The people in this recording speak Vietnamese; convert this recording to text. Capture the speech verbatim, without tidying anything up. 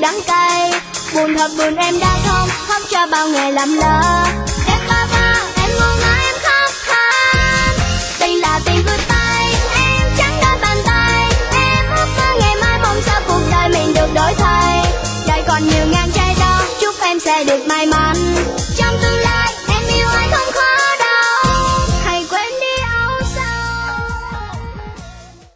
đắng cay. Buồn thật buồn em đã không khóc cho bao ngày lầm lỡ. Em bơ vơ, em ngu ngơ, em khóc than. Tình là tình vượt tay, em chẳng đôi bàn tay. Em ước mơ ngày mai mong sao cuộc đời mình được đổi thay. Đời còn nhiều ngang trái đó, chúc em sẽ được may mắn.